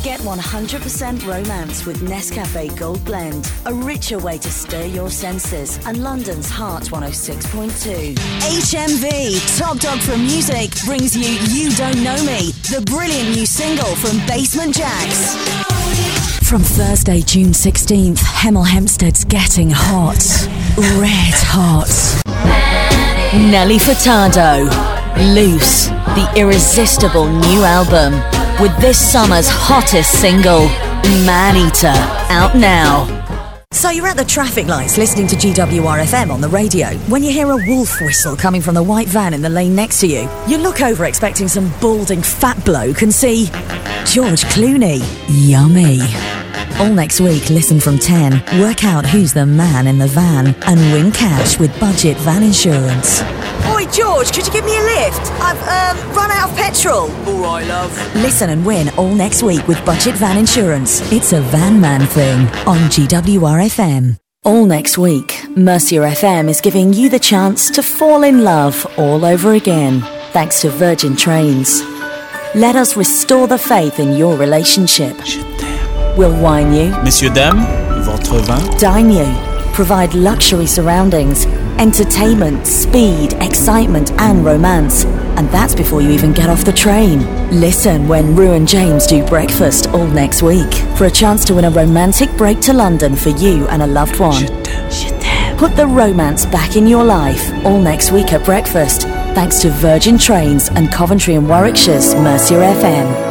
Get 100% romance with Nescafe Gold Blend, a richer way to stir your senses, and London's Heart 106.2. HMV, Top Dog from Music, brings you You Don't Know Me, the brilliant new single from Basement Jaxx. From Thursday, June 16th, Hemel Hempstead's getting hot. Red hot. Nelly Furtado, Loose, the irresistible new album, with this summer's hottest single, Man-Eater, out now. So you're at the traffic lights listening to GWR-FM on the radio when you hear a wolf whistle coming from the white van in the lane next to you. You look over expecting some balding fat bloke and see George Clooney. Yummy. All next week, listen from 10, work out who's the man in the van, and win cash with Budget Van Insurance. Oi, George, could you give me a lift? I've run out of petrol. All right, love. Listen and win all next week with Budget Van Insurance. It's a Van Man thing on GWR-FM. All next week, Mercia FM is giving you the chance to fall in love all over again, thanks to Virgin Trains. Let us restore the faith in your relationship. We'll wine you. Messieurs, dames, votre vin. Dine you. Provide luxury surroundings, entertainment, speed, excitement and romance. And that's before you even get off the train. Listen when Rue and James do breakfast all next week for a chance to win a romantic break to London for you and a loved one. Put the romance back in your life all next week at breakfast, thanks to Virgin Trains and Coventry and Warwickshire's Mercia FM.